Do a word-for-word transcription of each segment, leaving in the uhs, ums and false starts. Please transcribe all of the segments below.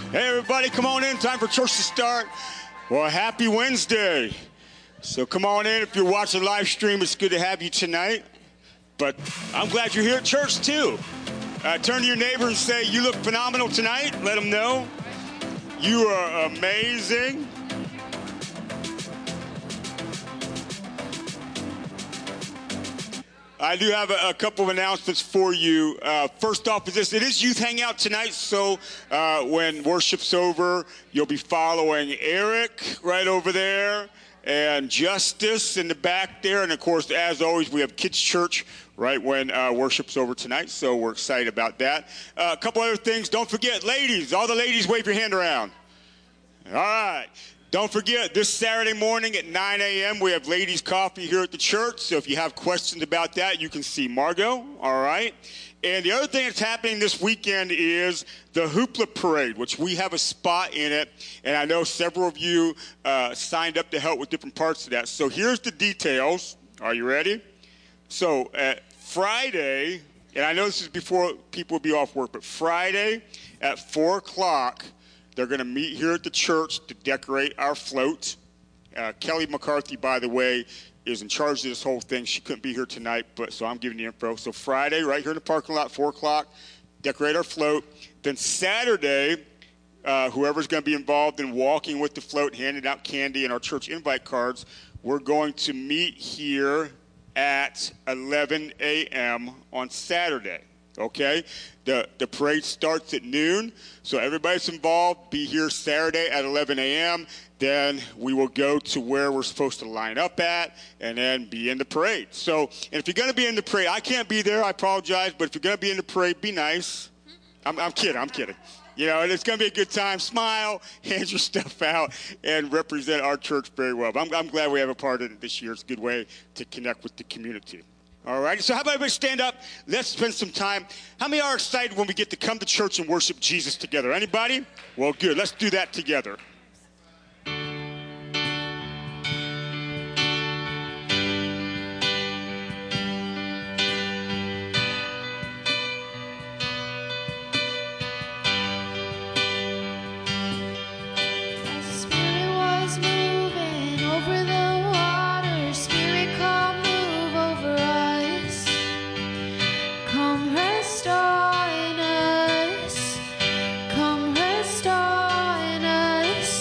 Hey, everybody, come on in. Time for church to start. Well, happy Wednesday. So come on in. If you're watching live stream, it's good to have you tonight. But I'm glad you're here at church, too. Uh, turn to your neighbor and say, you look phenomenal tonight. Let them know. You are amazing. I do have a, a couple of announcements for you. Uh, first off is this. It is Youth Hangout tonight, so uh, when worship's over, you'll be following Eric right over there and Justice in the back there. And, of course, as always, we have Kids Church right when uh, worship's over tonight, so we're excited about that. Uh, a couple other things. Don't forget, ladies, all the ladies, wave your hand around. All right. Don't forget, this Saturday morning at nine a.m., we have ladies' coffee here at the church. So if you have questions about that, you can see Margot, all right? And the other thing that's happening this weekend is the Hoopla Parade, which we have a spot in it. And I know several of you uh, signed up to help with different parts of that. So here's the details. Are you ready? So uh, Friday, and I know this is before people will be off work, but Friday at four o'clock, they're going to meet here at the church to decorate our float. Uh, Kelly McCarthy, by the way, is in charge of this whole thing. She couldn't be here tonight, but so I'm giving you info. So Friday, right here in the parking lot, four o'clock, decorate our float. Then Saturday, uh, whoever's going to be involved in walking with the float, handing out candy and our church invite cards, we're going to meet here at eleven a.m. on Saturday. Okay, the the parade starts at noon, so everybody's involved. Be here Saturday at eleven a.m. Then we will go to where we're supposed to line up at, and then be in the parade. So, and if you're going to be in the parade, I can't be there. I apologize, but if you're going to be in the parade, be nice. I'm, I'm kidding. I'm kidding. You know, and it's going to be a good time. Smile, hand your stuff out, and represent our church very well. But I'm, I'm glad we have a part of it this year. It's a good way to connect with the community. All right, so how about everybody stand up? Let's spend some time. How many are excited when we get to come to church and worship Jesus together? Anybody? Well, good. Let's do that together. Rest on us.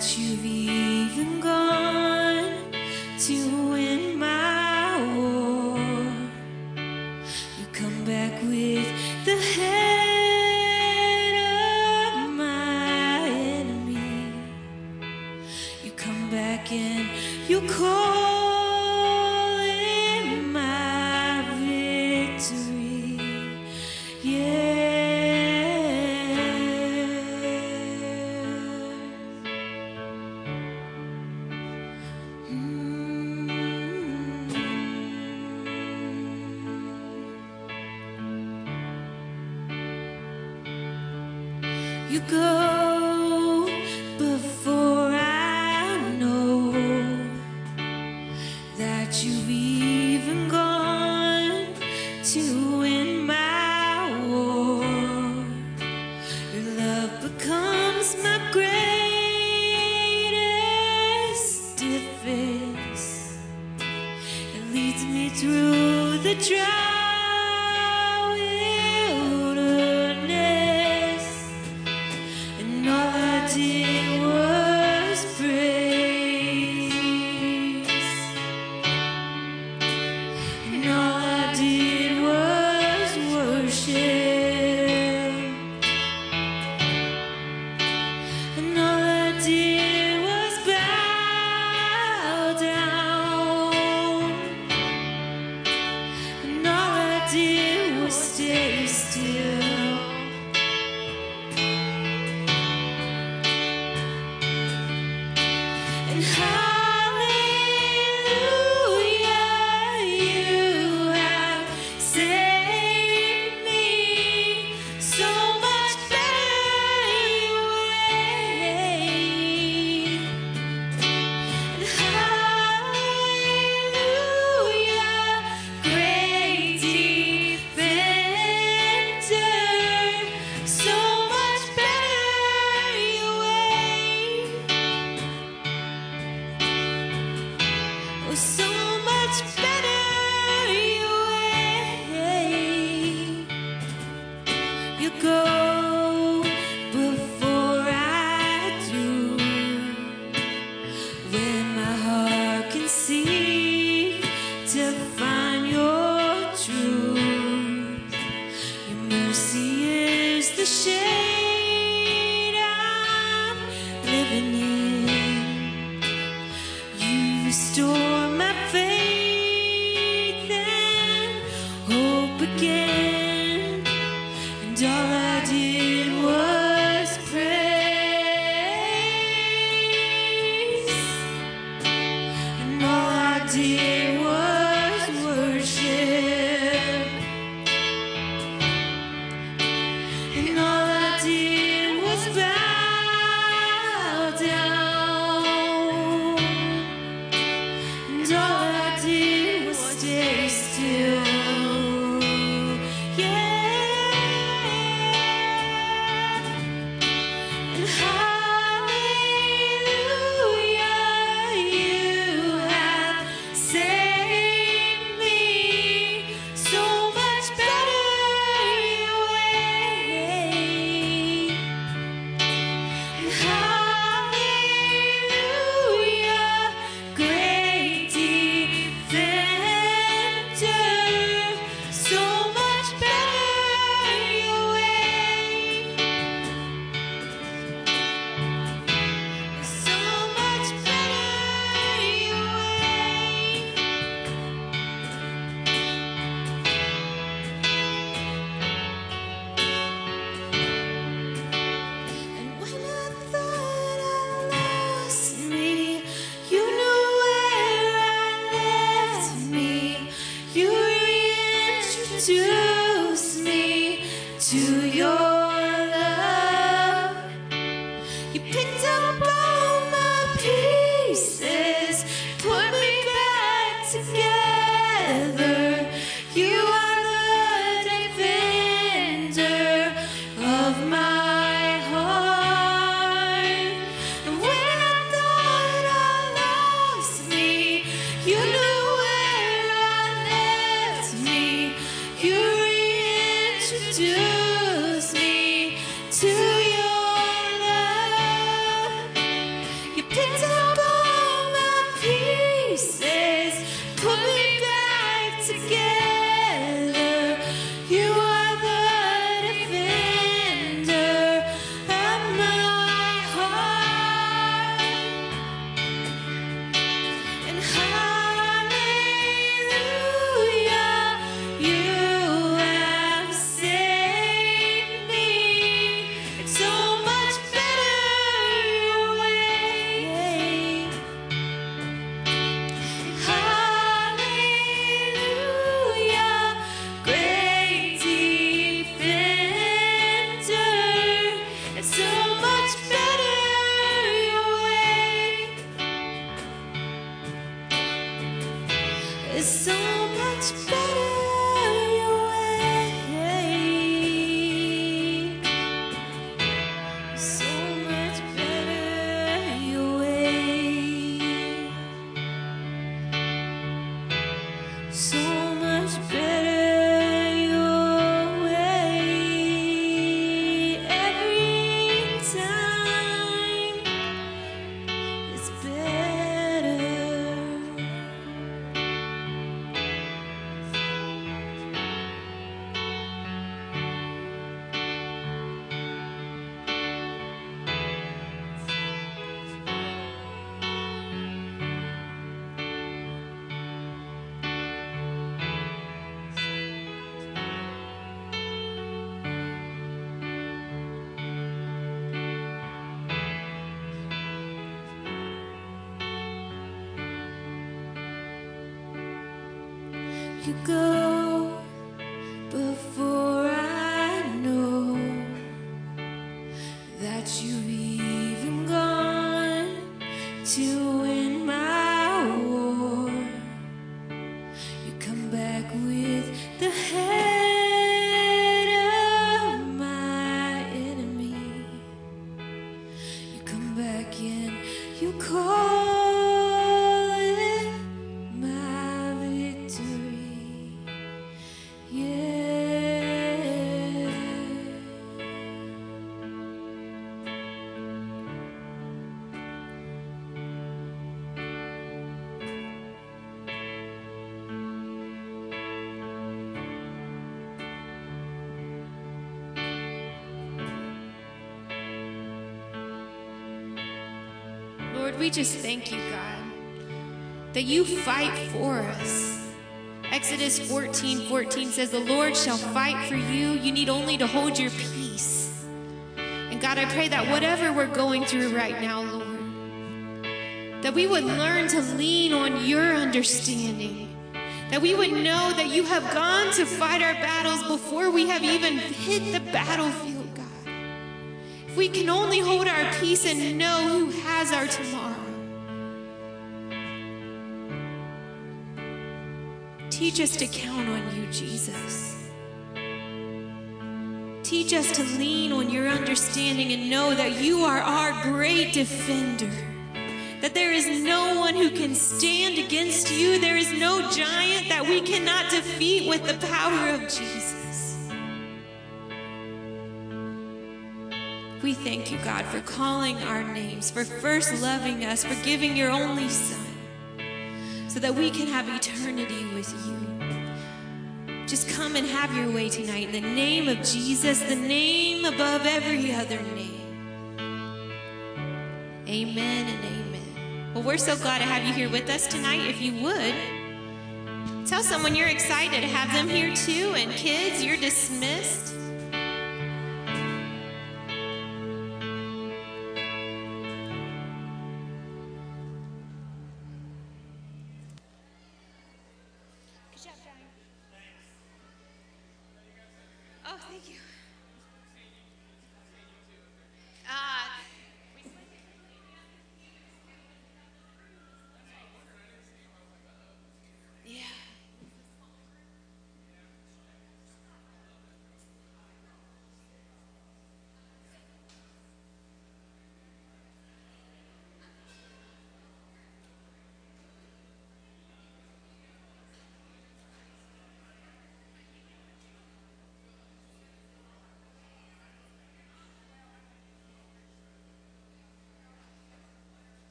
that you've even gone to win my war. You come back with the head of my enemy. You come back and you call it my victory. Yeah. You go before I know that you've even gone to win my war. Your love becomes my greatest defense. It leads me through the dry much better your way. So much better your way. So much better your way. Every time it's better. You go before I know that you've even gone to win my war. You come back with the head of my enemy. You come back and you call it my victory. Yeah. Lord, we just thank you, God, that you fight for us. Exodus fourteen fourteen says, the Lord shall fight for you. You need only to hold your peace. And God, I pray that whatever we're going through right now, Lord, that we would learn to lean on your understanding. That we would know that you have gone to fight our battles before we have even hit the battlefield, God. If we can only hold our peace and know who has our tomorrow. Teach us to count on you, Jesus. Teach us to lean on your understanding and know that you are our great defender. That there is no one who can stand against you. There is no giant that we cannot defeat with the power of Jesus. We thank you, God, for calling our names, for first loving us, for giving your only Son, so that we can have eternity with you. Just come and have your way tonight in the name of Jesus, the name above every other name. Amen and amen. Well, we're so glad to have you here with us tonight. If you would, tell someone you're excited to have them here too. And kids, you're dismissed. Oh, thank you. Uh, yeah.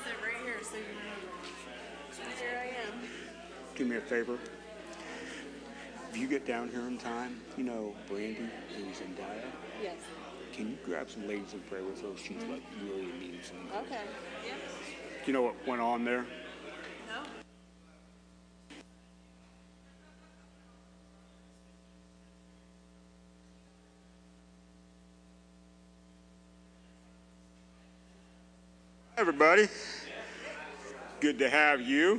Do me a favor. if you get down here in time, you know Brandy and Zendaya? Yes. Can you grab some ladies and pray with her? She's like really needing some. Okay. Yeah. Do you know what went on there? No. Everybody, good to have you.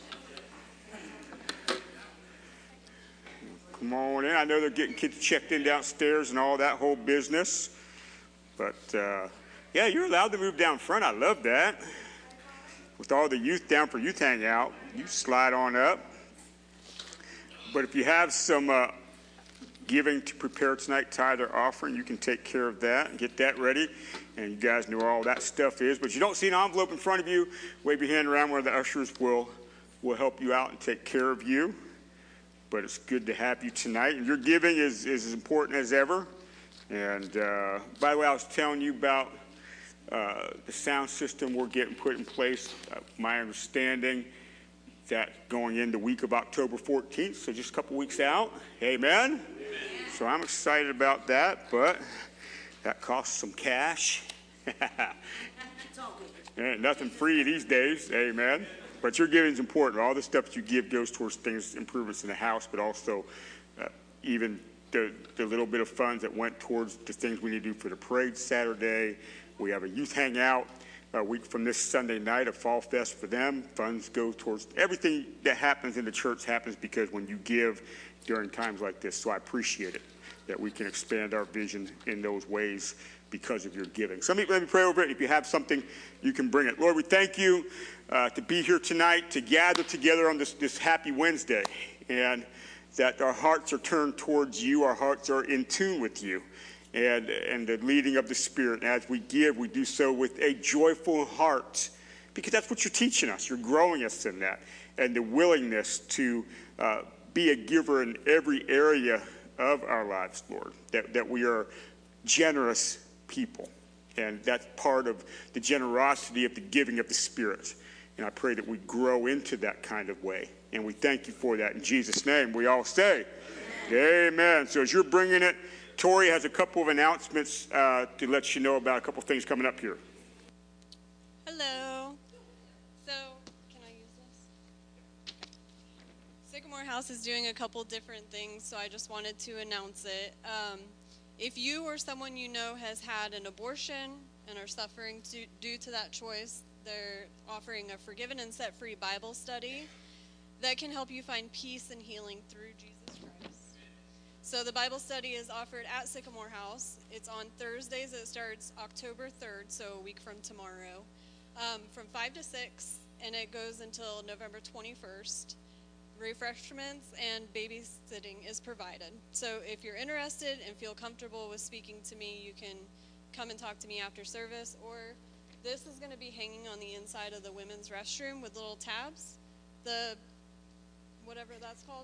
Come on in. I know they're getting kids checked in downstairs and all that whole business. But, uh, yeah, you're allowed to move down front. I love that. With all the youth down for youth hangout, you slide on up. But if you have some uh, giving to prepare tonight, tithe or offering, you can take care of that and get that ready. And you guys know where all that stuff is. But you don't see an envelope in front of you, wave your hand around where the ushers will, will help you out and take care of you. But it's good to have you tonight. And your giving is, is as important as ever. And uh, by the way, I was telling you about uh, the sound system we're getting put in place. Uh, my understanding that going into the week of October fourteenth, so just a couple weeks out. Amen? Amen. So I'm excited about that, but that costs some cash. There ain't nothing free these days. Amen. But your giving is important. All the stuff that you give goes towards things, improvements in the house, but also uh, even the, the little bit of funds that went towards the things we need to do for the parade Saturday. We have a youth hangout a week from this Sunday night, a fall fest for them. Funds go towards everything that happens in the church happens because when you give during times like this. So I appreciate it that we can expand our vision in those ways because of your giving. So let me, let me pray over it. If you have something, you can bring it. Lord, we thank you uh, to be here tonight, to gather together on this, this happy Wednesday, and that our hearts are turned towards you, our hearts are in tune with you, and, and the leading of the Spirit. And as we give, we do so with a joyful heart, because that's what you're teaching us. You're growing us in that, and the willingness to uh, be a giver in every area of our lives, Lord, that, that we are generous people. And that's part of the generosity of the giving of the Spirit. And I pray that we grow into that kind of way. And we thank you for that in Jesus' name. We all say, Amen. Amen. So as you're bringing it, Tori has a couple of announcements uh, to let you know about a couple of things coming up here. Hello. So, can I use this? Sycamore House is doing a couple different things, so I just wanted to announce it. Um, If you or someone you know has had an abortion and are suffering to, due to that choice, they're offering a Forgiven and Set Free Bible study that can help you find peace and healing through Jesus Christ. So the Bible study is offered at Sycamore House. It's on Thursdays. It starts October third, so a week from tomorrow, um, from five to six, and it goes until November twenty-first. Refreshments and babysitting is provided. So if you're interested and feel comfortable with speaking to me, you can come and talk to me after service, or this is going to be hanging on the inside of the women's restroom with little tabs. The, whatever that's called.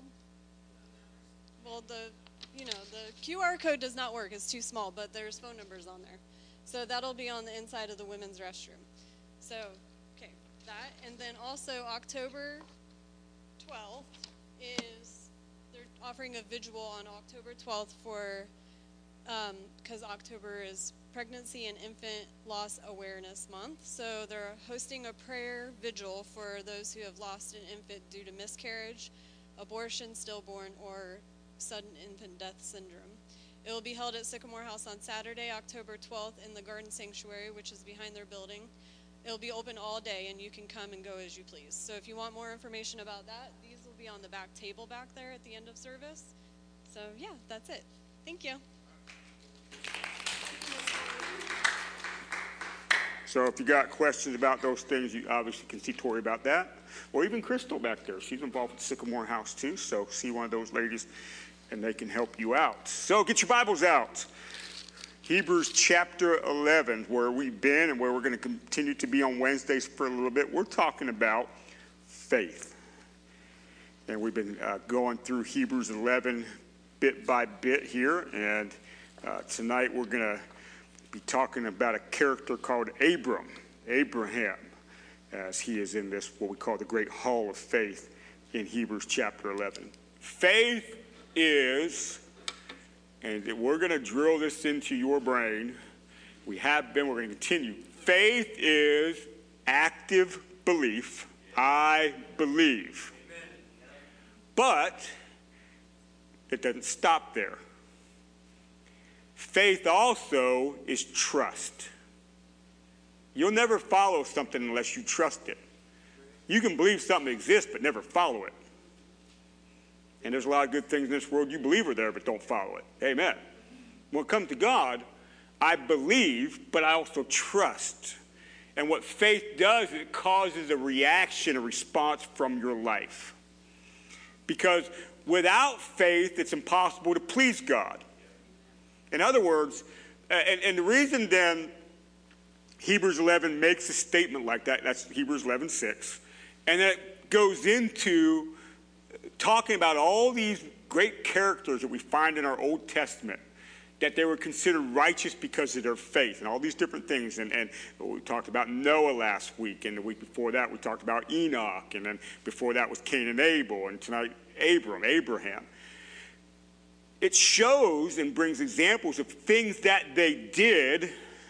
Well, the, you know, the Q R code does not work. It's too small, but there's phone numbers on there. So that'll be on the inside of the women's restroom. So, okay, that. And then also October twelfth is, they're offering a vigil on October twelfth for, because um, October is Pregnancy and Infant Loss Awareness Month. So they're hosting a prayer vigil for those who have lost an infant due to miscarriage, abortion, stillborn, or sudden infant death syndrome. It will be held at Sycamore House on Saturday, October twelfth in the Garden Sanctuary, which is behind their building. It'll be open all day, and you can come and go as you please. So if you want more information about that, these will be on the back table back there at the end of service. So, yeah, that's it. Thank you. So if you got questions about those things, you obviously can see Tori about that. Or even Crystal back there. She's involved with Sycamore House, too. So see one of those ladies, and they can help you out. So get your Bibles out. Hebrews chapter eleven, where we've been and where we're going to continue to be on Wednesdays for a little bit. We're talking about faith. And we've been uh, going through Hebrews eleven bit by bit here. And uh, tonight we're going to be talking about a character called Abram, Abraham, as he is in this, what we call the great hall of faith in Hebrews chapter eleven. Faith is, and we're going to drill this into your brain. We have been, we're going to continue. Faith is active belief. I believe. But it doesn't stop there. Faith also is trust. You'll never follow something unless you trust it. You can believe something exists but never follow it. And there's a lot of good things in this world you believe are there but don't follow it. Amen. When it comes to God, I believe, but I also trust. And what faith does is it causes a reaction, a response from your life. Because without faith, it's impossible to please God. In other words, and, and the reason then Hebrews eleven makes a statement like that, that's Hebrews eleven six, and it goes into talking about all these great characters that we find in our Old Testament, that they were considered righteous because of their faith and all these different things. And, and we talked about Noah last week, and the week before that we talked about Enoch, and then before that was Cain and Abel, and tonight Abram, Abraham. It shows and brings examples of things that they did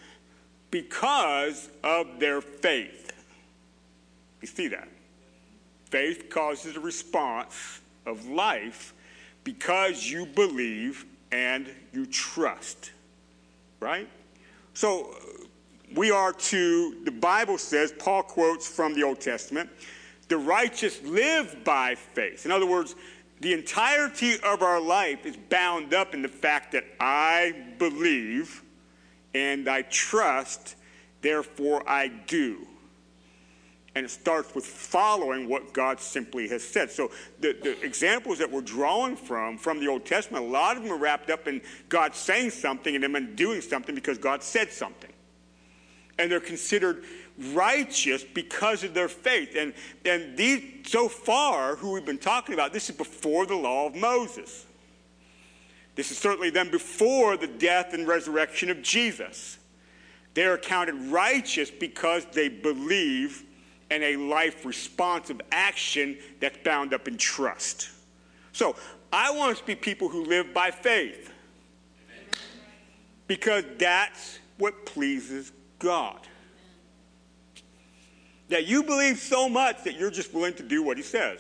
because of their faith. You see that? Faith causes a response of life because you believe and you trust, right? So we are to, the Bible says, Paul quotes from the Old Testament, the righteous live by faith. In other words, the entirety of our life is bound up in the fact that I believe and I trust, therefore I do. And it starts with following what God simply has said. So the, the examples that we're drawing from, from the Old Testament, a lot of them are wrapped up in God saying something and them doing something because God said something. And they're considered righteous because of their faith. And, and these, so far, who we've been talking about, this is before the law of Moses. This is certainly then before the death and resurrection of Jesus. They're counted righteous because they believe in a life responsive action that's bound up in trust. So I want us to be people who live by faith. Amen. Because that's what pleases God. That you believe so much that you're just willing to do what he says.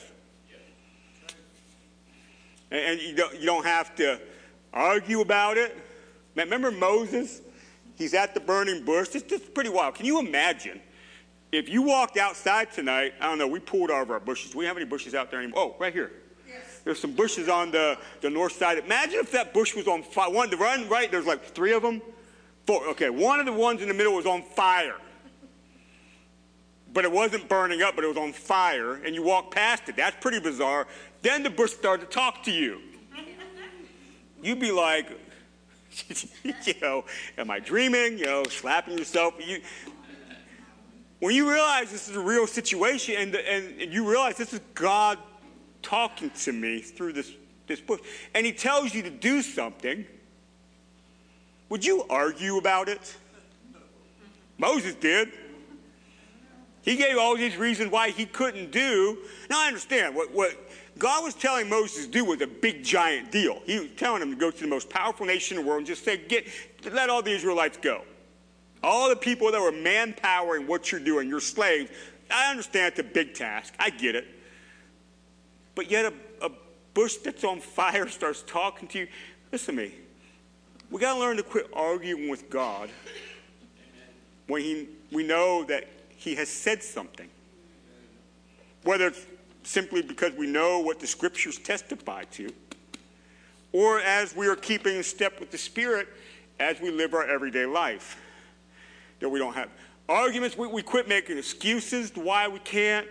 And, and you don't, you don't have to argue about it. Remember Moses? He's at the burning bush. It's just pretty wild. Can you imagine if you walked outside tonight? I don't know, we pulled out of our bushes. We don't have any bushes out there anymore. Oh, right here. Yes. There's some bushes on the, the north side. Imagine if that bush was on fire. One, the run right, there's like three of them. Four. Okay, one of the ones in the middle was on fire. But it wasn't burning up, but it was on fire, and you walk past it. That's pretty bizarre. Then the bush started to talk to you. You'd be like, you know, am I dreaming? You know, slapping yourself. You, when you realize this is a real situation, and, and, and you realize this is God talking to me through this, this bush, and he tells you to do something, would you argue about it? Moses did. He gave all these reasons why he couldn't do. Now, I understand. What, what God was telling Moses to do was a big, giant deal. He was telling him to go to the most powerful nation in the world and just say, "Get, let all the Israelites go. All the people that were manpowering what you're doing, your slaves." I understand it's a big task. I get it. But yet a, a bush that's on fire starts talking to you. Listen to me. We got to learn to quit arguing with God when he, we know that he has said something. Whether it's simply because we know what the scriptures testify to, or as we are keeping in step with the Spirit as we live our everyday life. That we don't have arguments. We, we quit making excuses to why we can't.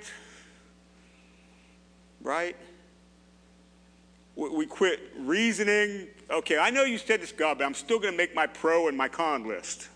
Right? We, we quit reasoning. Okay, I know you said this, God, but I'm still going to make my pro and my con list.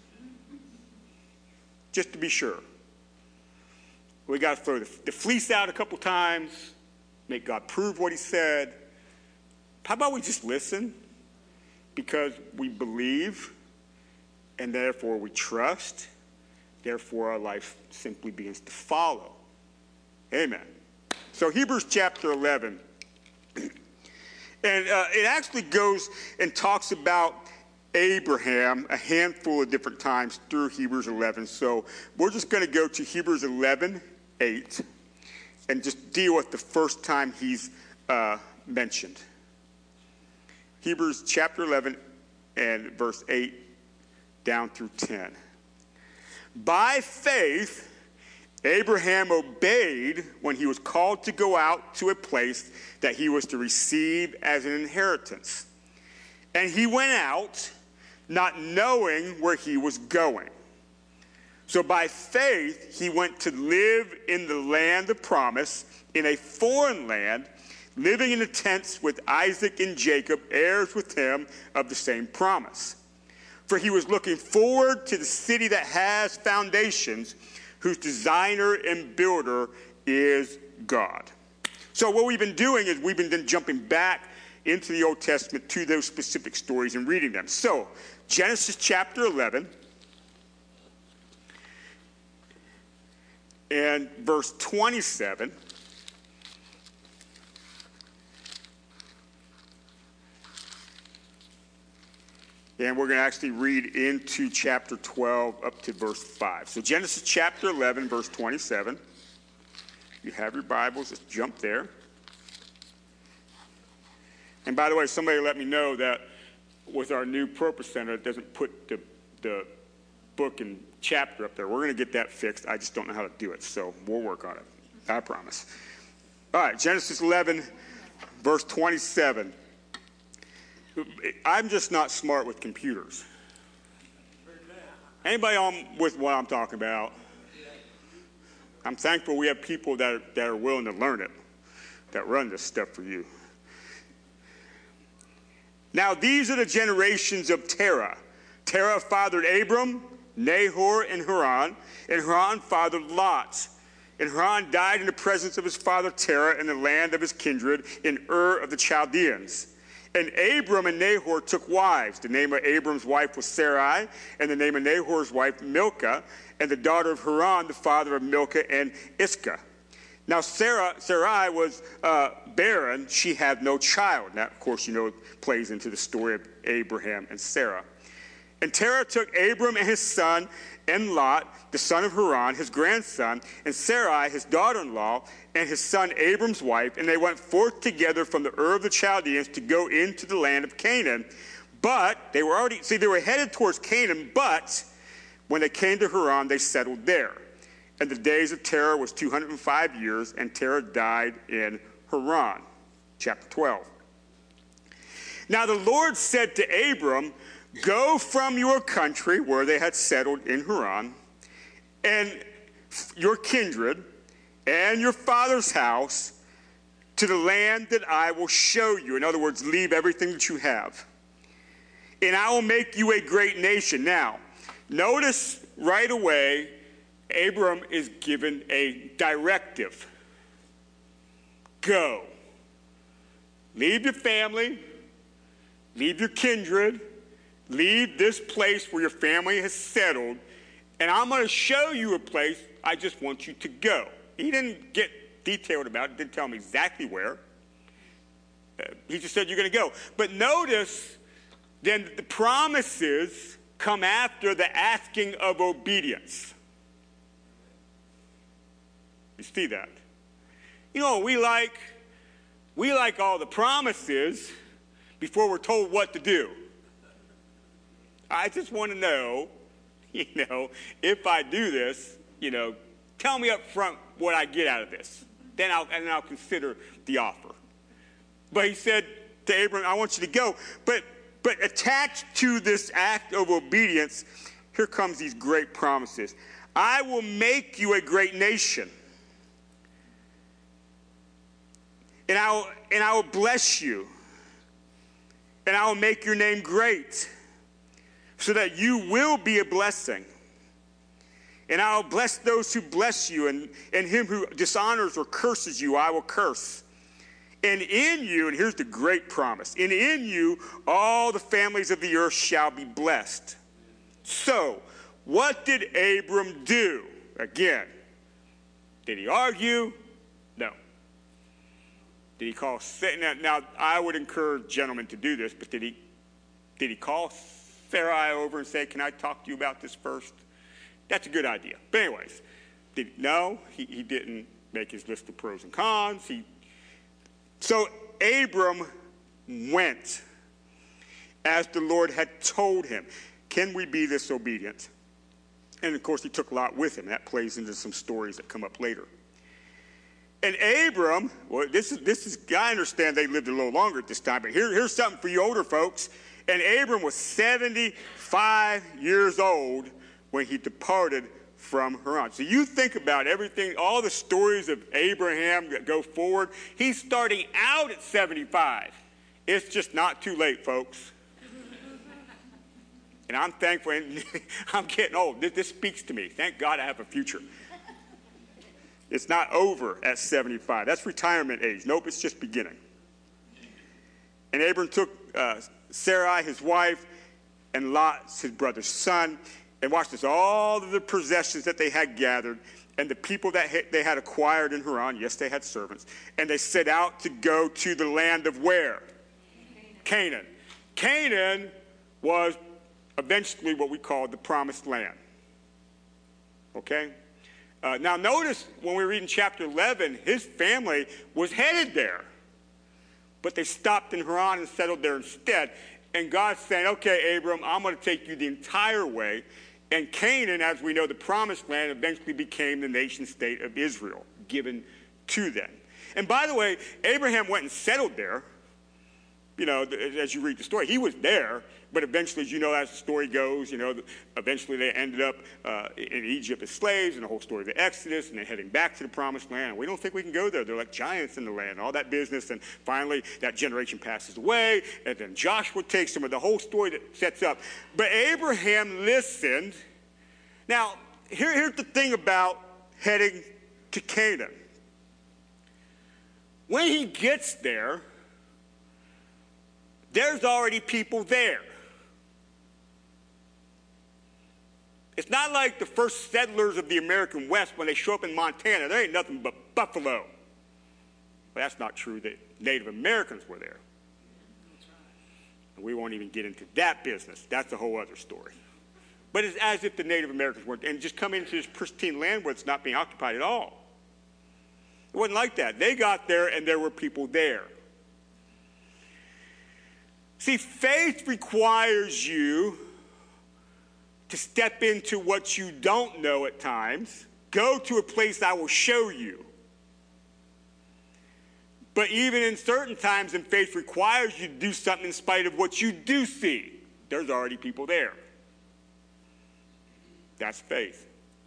Just to be sure. We got to throw the, the fleece out a couple times, make God prove what he said. How about we just listen? Because we believe, and therefore we trust, therefore our life simply begins to follow. Amen. So Hebrews chapter eleven. And uh, it actually goes and talks about Abraham a handful of different times through Hebrews eleven. So we're just going to go to Hebrews eleven eight and just deal with the first time he's uh, mentioned. Hebrews chapter eleven and verse eight down through ten. By faith, Abraham obeyed when he was called to go out to a place that he was to receive as an inheritance. And he went out, not knowing where he was going. So by faith, he went to live in the land of promise, in a foreign land, living in the tents with Isaac and Jacob, heirs with him of the same promise. For he was looking forward to the city that has foundations, whose designer and builder is God. So what we've been doing is we've been then jumping back into the Old Testament to those specific stories and reading them. So Genesis chapter eleven and verse twenty-seven. And we're going to actually read into chapter twelve up to verse five. So Genesis chapter eleven, verse twenty-seven. If you have your Bibles, just jump there. And by the way, somebody let me know that with our new Purpose Center, it doesn't put the, the book and chapter up there. We're going to get that fixed. I just don't know how to do it, so we'll work on it. I promise. All right, Genesis eleven, verse twenty-seven. I'm just not smart with computers. Anybody on with what I'm talking about? I'm thankful we have people that are, that are willing to learn it, that run this stuff for you. Now these are the generations of Terah. Terah fathered Abram, Nahor, and Haran, and Haran fathered Lot. And Haran died in the presence of his father Terah in the land of his kindred in Ur of the Chaldeans. And Abram and Nahor took wives. The name of Abram's wife was Sarai, and the name of Nahor's wife Milcah, and the daughter of Haran, the father of Milcah and Iscah. Now Sarah, Sarai was uh, barren. She had no child. That, of course, you know, plays into the story of Abraham and Sarah. And Terah took Abram and his son, and Lot, the son of Haran, his grandson, and Sarai, his daughter-in-law, and his son Abram's wife, and they went forth together from the Ur of the Chaldeans to go into the land of Canaan. But they were already, see, they were headed towards Canaan, but when they came to Haran, they settled there. And the days of Terah was two hundred five years, and Terah died in Haran. Chapter twelve. Now the Lord said to Abram, go from your country, where they had settled in Haran, and your kindred, and your father's house, to the land that I will show you. In other words, leave everything that you have. And I will make you a great nation. Now, notice right away, Abram is given a directive. Go. Leave your family. Leave your kindred. Leave this place where your family has settled, and I'm going to show you a place. I just want you to go. He didn't get detailed about it, didn't tell him exactly where. Uh, he just said, you're going to go. But notice, then the promises come after the asking of obedience. You see that? You know, we like, we like all the promises before we're told what to do. I just want to know, you know, if I do this, you know, tell me up front what I get out of this. Then I'll, and then I'll consider the offer. But he said to Abram, I want you to go. But, but attached to this act of obedience, here comes these great promises. I will make you a great nation. And I will, and I will bless you. And I will make your name great, so that you will be a blessing. And I will bless those who bless you, and, and him who dishonors or curses you, I will curse. And in you, and here's the great promise, and in you all the families of the earth shall be blessed. So, what did Abram do? Again, did he argue? No. Did he call, now, now I would encourage gentlemen to do this, but did he, did he call Sarai over and say, can I talk to you about this first? That's a good idea. But anyways, did, no, he, he didn't make his list of pros and cons. He, so Abram went as the Lord had told him. Can we be this obedient? And of course, he took Lot with him. That plays into some stories that come up later. And Abram, well, this is, this is, I understand they lived a little longer at this time, but here, here's something for you older folks. And Abram was seventy-five years old when he departed from Haran. So you think about everything, all the stories of Abraham that go forward. He's starting out at seventy-five. It's just not too late, folks. And I'm thankful, and I'm getting old. This, this speaks to me. Thank God I have a future. It's not over at seventy-five. That's retirement age. Nope, it's just beginning. And Abram took uh, Sarai, his wife, and Lot, his brother's son, and watch this, all of the possessions that they had gathered and the people that they had acquired in Haran. Yes, they had servants. And they set out to go to the land of where? Canaan. Canaan was eventually what we call the promised land. Okay? Uh, now notice when we read in chapter eleven, his family was headed there. But they stopped in Haran and settled there instead. And God's saying, okay, Abram, I'm going to take you the entire way. And Canaan, as we know, the promised land, eventually became the nation state of Israel, given to them. And by the way, Abraham went and settled there. You know, as you read the story, he was there, but eventually, as you know, as the story goes, you know, eventually they ended up uh, in Egypt as slaves, and the whole story of the Exodus, and they're heading back to the promised land. And we don't think we can go there. They're like giants in the land, all that business. And finally, that generation passes away, and then Joshua takes them, and the whole story that sets up. But Abraham listened. Now, here, here's the thing about heading to Canaan. When he gets there, there's already people there. It's not like the first settlers of the American West when they show up in Montana. There ain't nothing but buffalo. But that's not true. The Native Americans were there. And we won't even get into that business. That's a whole other story. But it's as if the Native Americans weren't, and just come into this pristine land where it's not being occupied at all. It wasn't like that. They got there, and there were people there. See, faith requires you to step into what you don't know at times. Go to a place I will show you. But even in certain times, and faith requires you to do something in spite of what you do see. There's already people there. That's faith.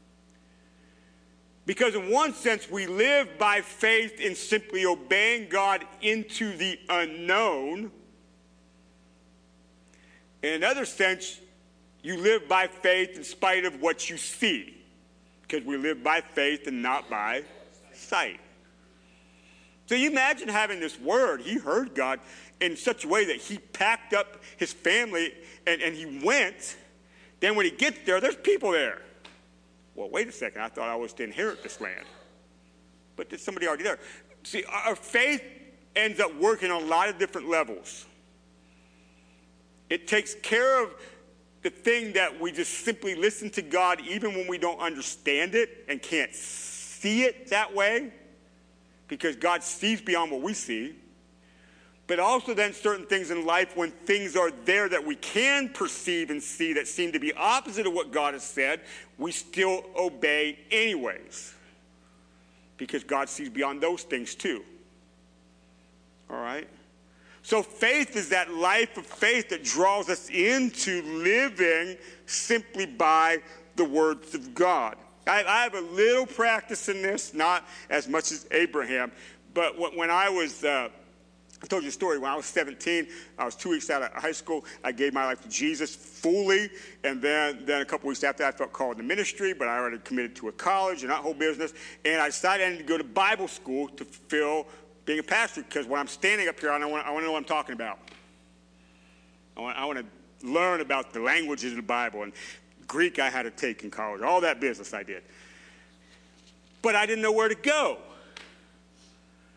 Because in one sense, we live by faith in simply obeying God into the unknown. In another sense, you live by faith in spite of what you see, because we live by faith and not by sight. So you imagine having this word. He heard God in such a way that he packed up his family and, and he went. Then when he gets there, there's people there. Well, wait a second. I thought I was to inherit this land. But there's somebody already there. See, our faith ends up working on a lot of different levels. It takes care of the thing that we just simply listen to God even when we don't understand it and can't see it that way, because God sees beyond what we see. But also then certain things in life when things are there that we can perceive and see that seem to be opposite of what God has said, we still obey anyways, because God sees beyond those things too. All right? So faith is that life of faith that draws us into living simply by the words of God. I, I have a little practice in this, not as much as Abraham, but when I was, uh, I told you a story, when I was seventeen, I was two weeks out of high school, I gave my life to Jesus fully, and then, then a couple weeks after that, I felt called to ministry, but I already committed to a college and that whole business, and I decided to go to Bible school to fulfill being a pastor, because when I'm standing up here, I want, I want to know what I'm talking about. I want, I want to learn about the languages of the Bible, and Greek I had to take in college, all that business I did. But I didn't know where to go.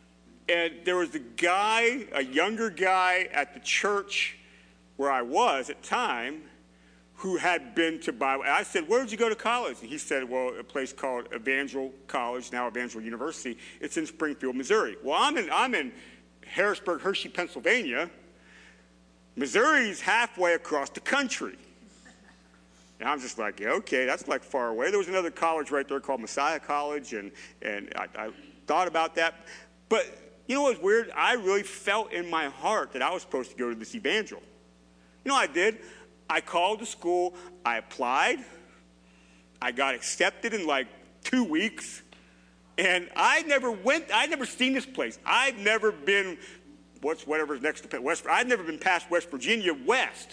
And there was a guy, a younger guy at the church where I was at the time who had been to Bible. And I said, where did you go to college? And he said, well, a place called Evangel College, now Evangel University. It's in Springfield, Missouri. Well, I'm in, I'm in Harrisburg, Hershey, Pennsylvania. Missouri's halfway across the country. And I'm just like, yeah, okay, that's like far away. There was another college right there called Messiah College, and, and I, I thought about that. But you know what's weird? I really felt in my heart that I was supposed to go to this Evangel. You know what I did? I called the school, I applied, I got accepted in like two weeks, and I never went, I'd never seen this place. I'd never been, what's whatever's next to West, I'd never been past West Virginia West.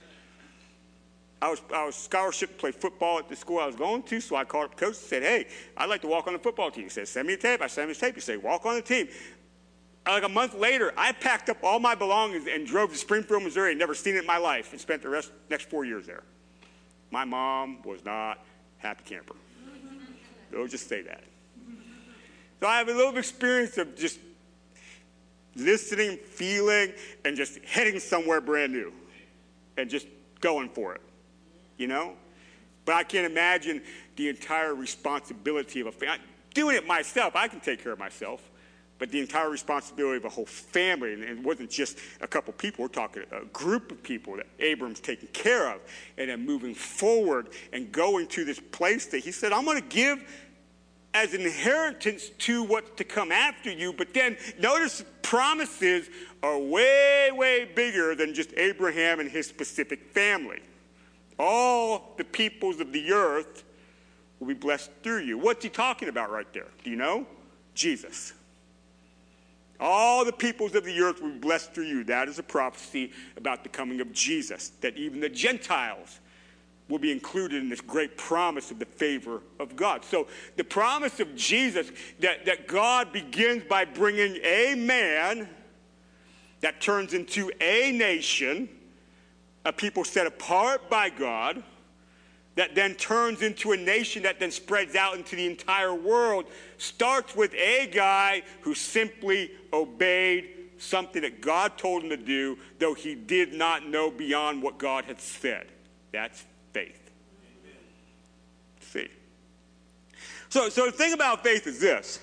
I was, I was scholarship to play football at the school I was going to, so I called up the coach and said, hey, I'd like to walk on the football team. He said, send me a tape. I sent him his tape. He said, walk on the team. Like a month later, I packed up all my belongings and drove to Springfield, Missouri, never seen it in my life, and spent the rest next four years there. My mom was not a happy camper. They'll just say that. So I have a little experience of just listening, feeling, and just heading somewhere brand new and just going for it, you know? But I can't imagine the entire responsibility of a family. Doing it myself, I can take care of myself. But the entire responsibility of a whole family, and it wasn't just a couple people, we're talking a group of people that Abram's taking care of, and then moving forward and going to this place that he said, I'm going to give as an inheritance to what's to come after you. But then notice promises are way, way bigger than just Abraham and his specific family. All the peoples of the earth will be blessed through you. What's he talking about right there? Do you know? Jesus. All the peoples of the earth will be blessed through you. That is a prophecy about the coming of Jesus, that even the Gentiles will be included in this great promise of the favor of God. So the promise of Jesus, that, that God begins by bringing a man that turns into a nation, a people set apart by God, that then turns into a nation that then spreads out into the entire world, starts with a guy who simply obeyed something that God told him to do, though he did not know beyond what God had said. That's faith. Amen. See. So, so the thing about faith is this.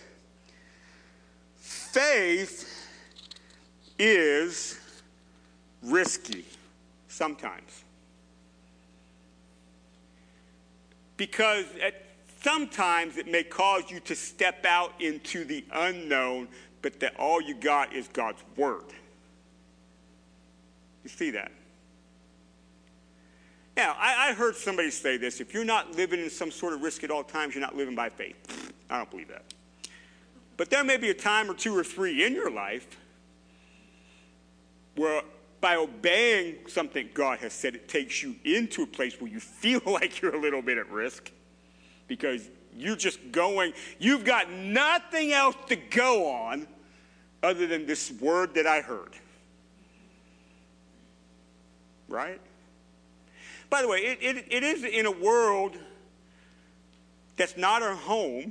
Faith is risky sometimes. Because at sometimes it may cause you to step out into the unknown, but that all you got is God's word. You see that? Now, I, I heard somebody say this, if you're not living in some sort of risk at all times, you're not living by faith. I don't believe that. But there may be a time or two or three in your life where by obeying something God has said, it takes you into a place where you feel like you're a little bit at risk because you're just going, you've got nothing else to go on other than this word that I heard. Right? By the way, it, it, it is in a world that's not our home.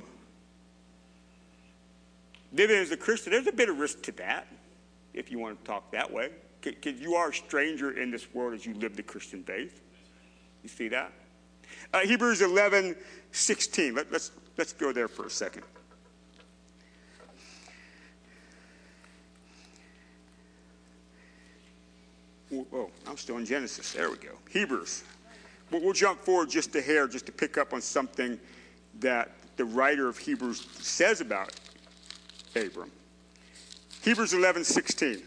Living as a Christian, there's a bit of risk to that, if you want to talk that way. Because you are a stranger in this world as you live the Christian faith. You see that? Uh, Hebrews eleven sixteen. Let, let's, let's go there for a second. Oh, oh, I'm still in Genesis. There we go. Hebrews. We'll, we'll jump forward just a hair just to pick up on something that the writer of Hebrews says about Abram. Hebrews eleven sixteen.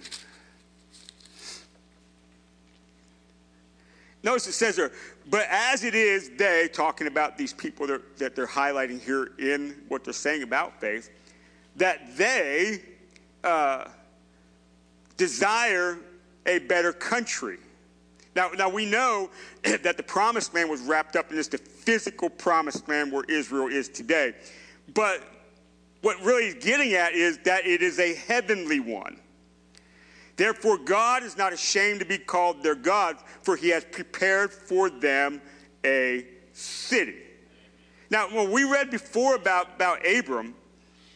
Notice it says there, but as it is, they, talking about these people that, that they're highlighting here in what they're saying about faith, that they uh, desire a better country. Now, now we know that the promised land was wrapped up in this, the physical promised land where Israel is today. But what really is getting at is that it is a heavenly one. Therefore, God is not ashamed to be called their God, for he has prepared for them a city. Now, when we read before about, about Abram,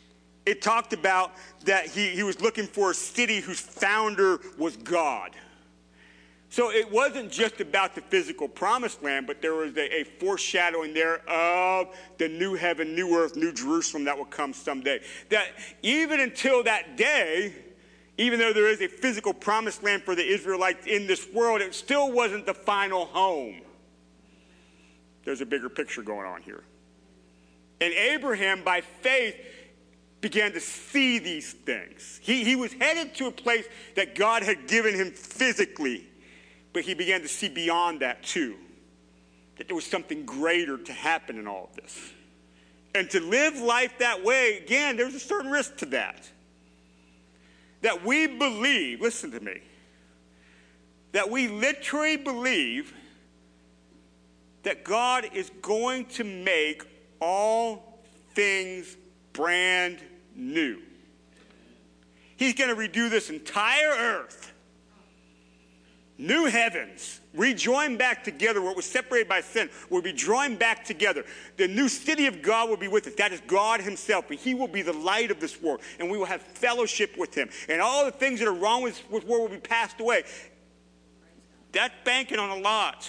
it talked about that he, he was looking for a city whose founder was God. So it wasn't just about the physical promised land, but there was a, a foreshadowing there of the new heaven, new earth, new Jerusalem that will come someday. That even until that day, even though there is a physical promised land for the Israelites in this world, it still wasn't the final home. There's a bigger picture going on here. And Abraham, by faith, began to see these things. He, he was headed to a place that God had given him physically, but he began to see beyond that too, that there was something greater to happen in all of this. And to live life that way, again, there's a certain risk to that. That we believe, listen to me, that we literally believe that God is going to make all things brand new. He's going to redo this entire earth. New heavens, rejoin back together. What was separated by sin will be joined back together. The new city of God will be with us. That is God himself. And he will be the light of this world. And we will have fellowship with him. And all the things that are wrong with this world will be passed away. That's banking on a lot.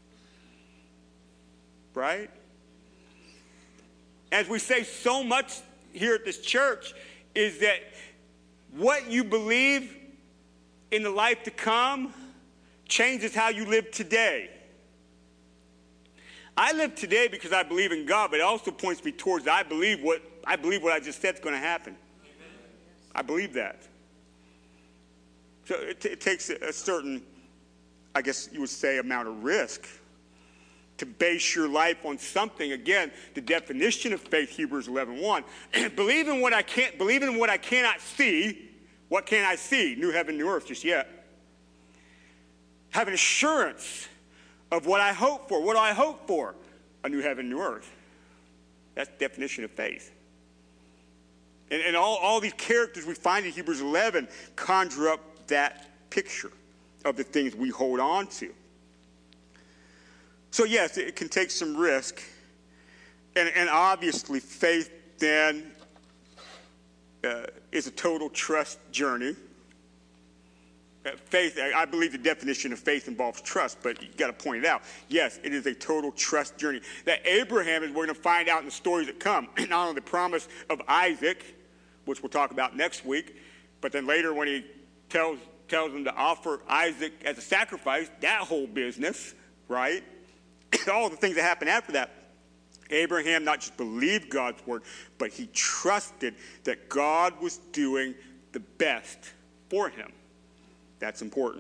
Right? As we say so much here at this church, is that what you believe in the life to come changes how you live today. I live today because I believe in God, but it also points me towards I believe what I believe what I just said is going to happen. Amen. I believe that. So it, t- it takes a, a certain, I guess you would say, amount of risk to base your life on something. Again, the definition of faith, Hebrews eleven one. believe in what I can't, believe in what I cannot see. What can I see? New heaven, new earth, just yet. Have an assurance of what I hope for. What do I hope for? A new heaven, new earth. That's the definition of faith. And, and all, all these characters we find in Hebrews eleven conjure up that picture of the things we hold on to. So yes, it can take some risk. And, and obviously faith then uh, is a total trust journey. Faith, I believe the definition of faith involves trust, but you've got to point it out. Yes, it is a total trust journey. That Abraham, as we're going to find out in the stories that come, not only the promise of Isaac, which we'll talk about next week, but then later when he tells, tells him to offer Isaac as a sacrifice, that whole business, right? All the things that happen after that. Abraham not just believed God's word, but he trusted that God was doing the best for him. That's important.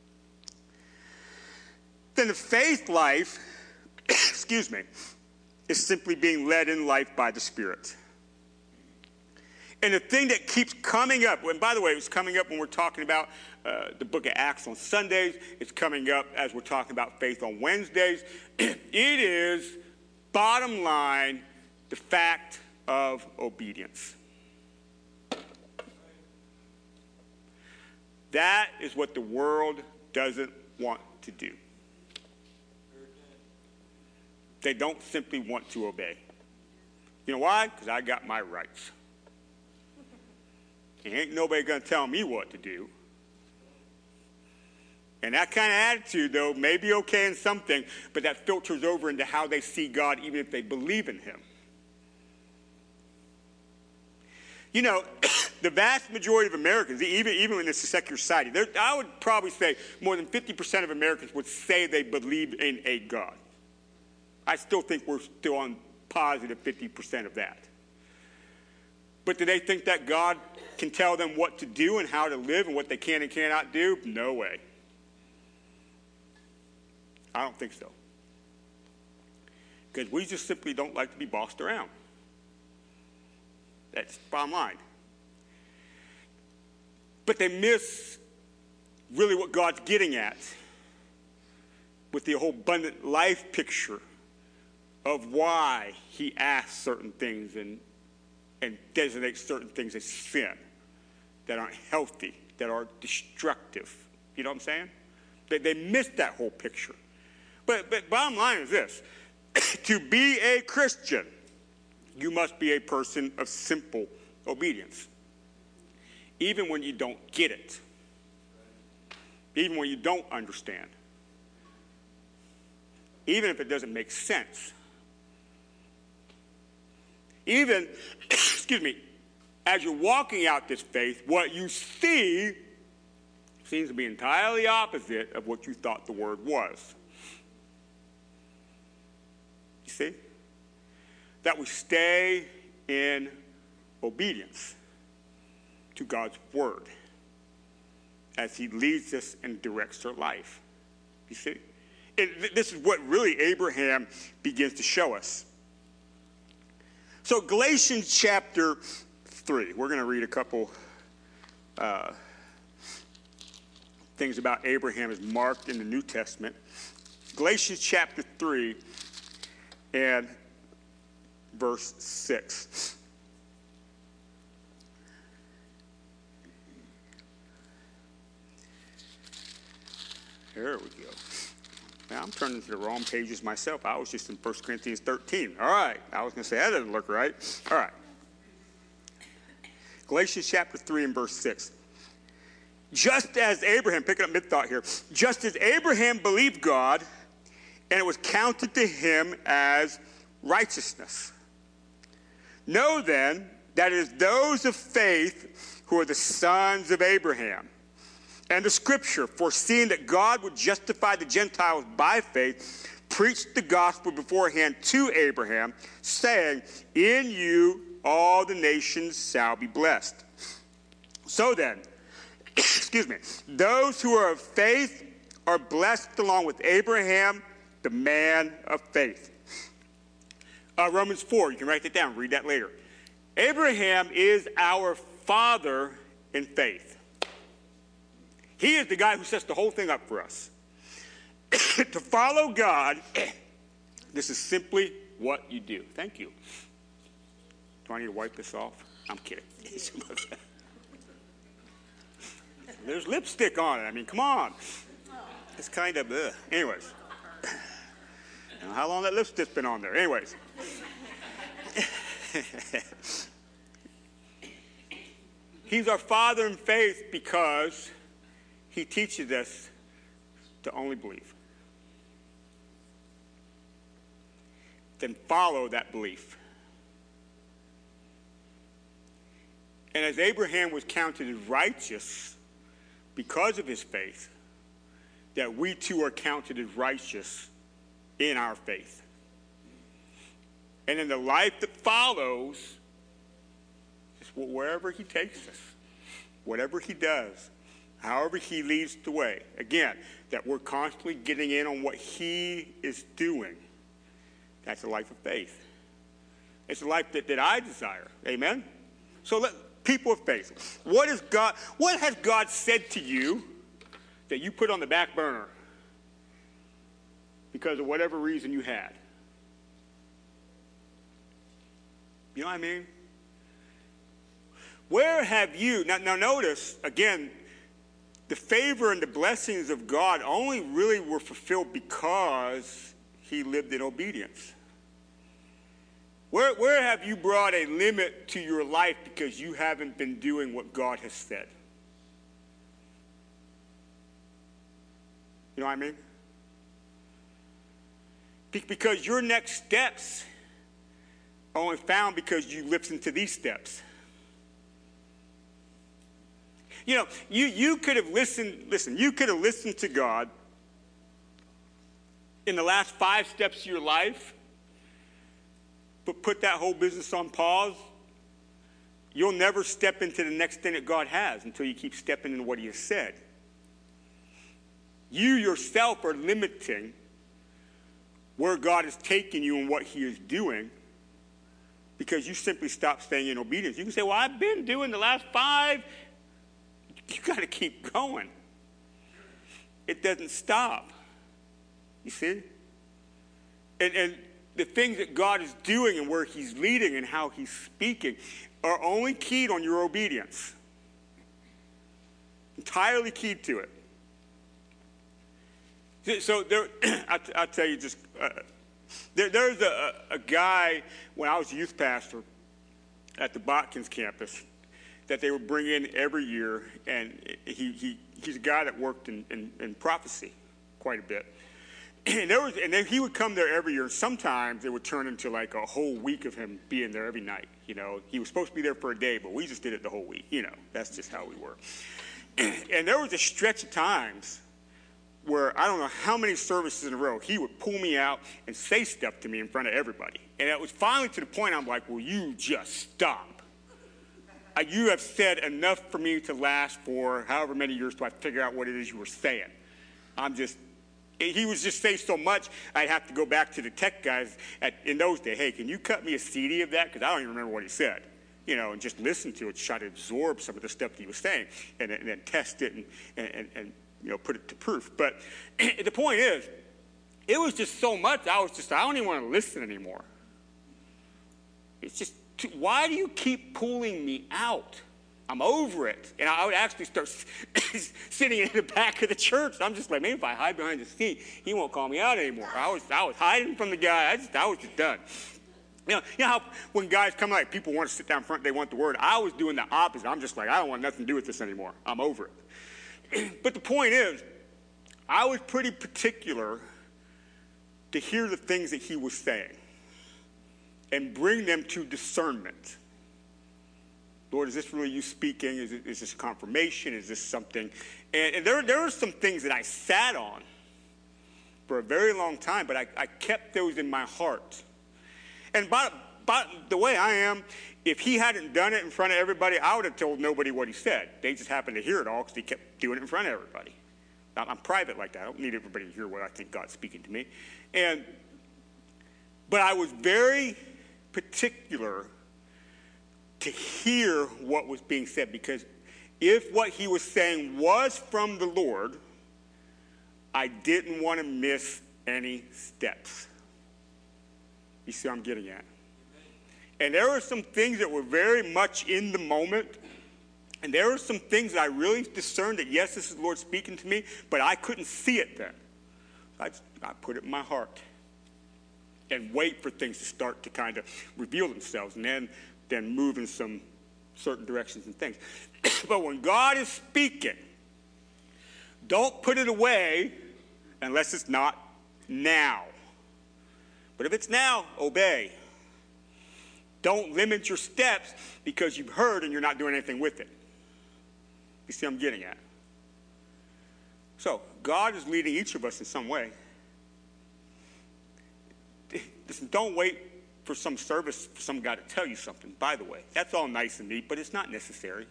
Then the faith life, excuse me, is simply being led in life by the Spirit. And the thing that keeps coming up, and by the way, it's coming up when we're talking about uh, the book of Acts on Sundays. It's coming up as we're talking about faith on Wednesdays. It is, bottom line, the fact of obedience. That is what the world doesn't want to do. They don't simply want to obey. You know why? Because I got my rights. And ain't nobody going to tell me what to do. And that kind of attitude, though, may be okay in some things, but that filters over into how they see God, even if they believe in him. You know, the vast majority of Americans, even, even in a secular society, I would probably say more than fifty percent of Americans would say they believe in a God. I still think we're still on positive fifty percent of that. But do they think that God can tell them what to do and how to live and what they can and cannot do? No way. I don't think so. Because we just simply don't like to be bossed around. That's the bottom line. But they miss really what God's getting at with the whole abundant life picture of why he asks certain things and, and designates certain things as sin that aren't healthy, that are destructive. You know what I'm saying? They, they miss that whole picture. But, but bottom line is this. To be a Christian, you must be a person of simple obedience. Even when you don't get it. Even when you don't understand. Even if it doesn't make sense. Even, excuse me, as you're walking out this faith, what you see seems to be entirely opposite of what you thought the word was. You see? That we stay in obedience to God's word as he leads us and directs our life. You see? And this is what really Abraham begins to show us. So Galatians chapter three, we're going to read a couple uh, things about Abraham as marked in the New Testament. Galatians chapter three and verse six. There we go. Now, I'm turning to the wrong pages myself. I was just in First Corinthians thirteen. All right. I was going to say, that doesn't look right. All right. Galatians chapter three and verse six. Just as Abraham, picking up mid-thought here, just as Abraham believed God, and it was counted to him as righteousness. Know then that it is those of faith who are the sons of Abraham. And the scripture, foreseeing that God would justify the Gentiles by faith, preached the gospel beforehand to Abraham, saying, in you all the nations shall be blessed. So then, excuse me, those who are of faith are blessed along with Abraham, the man of faith. Uh, Romans four, you can write that down, read that later. Abraham is our father in faith. He is the guy who sets the whole thing up for us. To follow God, this is simply what you do. Thank you. Do I need to wipe this off? I'm kidding. There's lipstick on it. I mean, come on. It's kind of, ugh. Anyways. I don't know how long that lipstick's been on there. Anyways. He's our father in faith because he teaches us to only believe. Then follow that belief. And as Abraham was counted as righteous because of his faith, that we too are counted as righteous in our faith. And in the life that follows, just wherever he takes us, whatever he does, however he leads the way, again, that we're constantly getting in on what he is doing. That's a life of faith. It's a life that, that I desire. Amen? So let people of faith, what is God, what has God said to you that you put on the back burner because of whatever reason you had? You know what I mean? Where have you, now, now notice, again, the favor and the blessings of God only really were fulfilled because he lived in obedience. Where, where have you brought a limit to your life because you haven't been doing what God has said? You know what I mean? Be- because your next steps are only found because you listened to these steps. You know, you, you could have listened, listen, you could have listened to God in the last five steps of your life, but put that whole business on pause. You'll never step into the next thing that God has until you keep stepping into what he has said. You yourself are limiting where God is taking you and what he is doing because you simply stop staying in obedience. You can say, well, I've been doing the last five. You got to keep going. It doesn't stop. You see? And, and the things that God is doing and where he's leading and how he's speaking are only keyed on your obedience. Entirely keyed to it. So there, I'll, I'll tell you just, uh, there, there's a, a guy, when I was a youth pastor, at the Botkins campus that they would bring in every year, and he, he he's a guy that worked in, in, in prophecy quite a bit. And there was, and then he would come there every year. And sometimes it would turn into like a whole week of him being there every night. You know, he was supposed to be there for a day, but we just did it the whole week. You know, that's just how we were. And there was a stretch of times where I don't know how many services in a row he would pull me out and say stuff to me in front of everybody. And it was finally to the point I'm like, will you just stop? Uh, you have said enough for me to last for however many years till I figure out what it is you were saying. I'm just, he was just saying so much, I'd have to go back to the tech guys at, in those days. Hey, can you cut me a C D of that? Because I don't even remember what he said. You know, and just listen to it, try to absorb some of the stuff that he was saying, and, and then test it and, and, and, you know, put it to proof. But the point is, it was just so much, I was just, I don't even want to listen anymore. It's just, why do you keep pulling me out? I'm over it. And I would actually start sitting in the back of the church. I'm just like, maybe if I hide behind the seat, he won't call me out anymore. I was I was hiding from the guy. I just I was just done. You know, you know how when guys come, like people want to sit down front, they want the word. I was doing the opposite. I'm just like, I don't want nothing to do with this anymore. I'm over it. But the point is, I was pretty particular to hear the things that he was saying and bring them to discernment. Lord, is this really you speaking? Is, it, is this confirmation? Is this something? And, and there, there are some things that I sat on for a very long time, but I, I kept those in my heart. And by, by the way I am, if he hadn't done it in front of everybody, I would have told nobody what he said. They just happened to hear it all because he kept doing it in front of everybody. I'm, I'm private like that. I don't need everybody to hear what I think God's speaking to me. And, but I was very particular to hear what was being said, because if what he was saying was from the Lord, I didn't want to miss any steps. You see what I'm getting at? And there were some things that were very much in the moment, and there were some things that I really discerned that, yes, this is the Lord speaking to me, but I couldn't see it then. I, I put it in my heart and wait for things to start to kind of reveal themselves, and then, then move in some certain directions and things. But when God is speaking, don't put it away unless it's not now. But if it's now, obey. Don't limit your steps because you've heard and you're not doing anything with it. You see what I'm getting at? So, God is leading each of us in some way. Listen, don't wait for some service for some guy to tell you something, by the way. That's all nice and neat, but it's not necessary.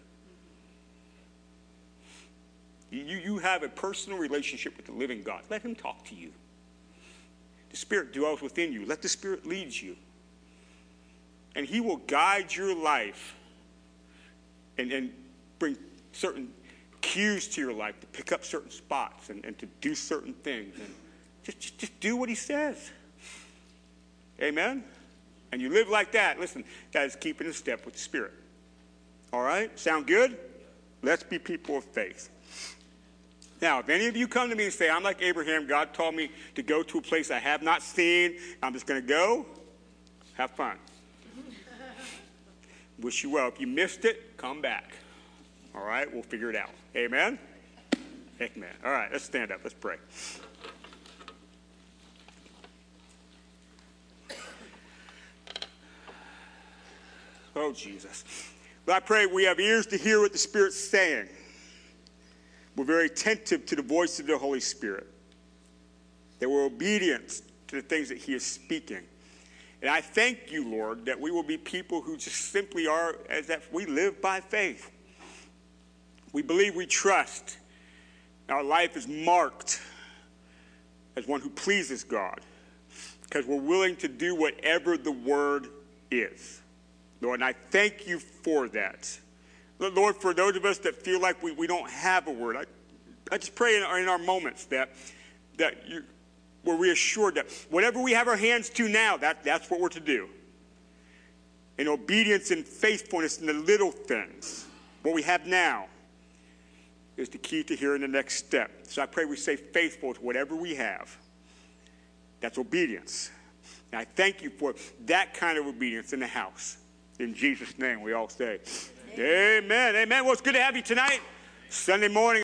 You, you have a personal relationship with the living God. Let him talk to you. The Spirit dwells within you. Let the Spirit lead you. And he will guide your life and, and bring certain cues to your life to pick up certain spots and, and to do certain things. And just, just, just do what he says. Amen? And you live like that. Listen, that is keeping in step with the Spirit. All right? Sound good? Let's be people of faith. Now, if any of you come to me and say, I'm like Abraham, God told me to go to a place I have not seen, I'm just going to go, have fun. Wish you well. If you missed it, come back. All right? We'll figure it out. Amen? Amen. All right, let's stand up. Let's pray. Oh, Jesus. But I pray we have ears to hear what the Spirit's saying. We're very attentive to the voice of the Holy Spirit. That we're obedient to the things that he is speaking. And I thank you, Lord, that we will be people who just simply are as that we live by faith. We believe, we trust. Our life is marked as one who pleases God. Because we're willing to do whatever the word is. Lord, and I thank you for that. Lord, for those of us that feel like we, we don't have a word, I, I just pray in our, in our moments that, that you, we're reassured that whatever we have our hands to now, that, that's what we're to do. In obedience and faithfulness in the little things, what we have now is the key to hearing the next step. So I pray we stay faithful to whatever we have. That's obedience. And I thank you for that kind of obedience in the house. In Jesus' name, we all say, amen. Amen. Well, it's good to have you tonight. Sunday morning.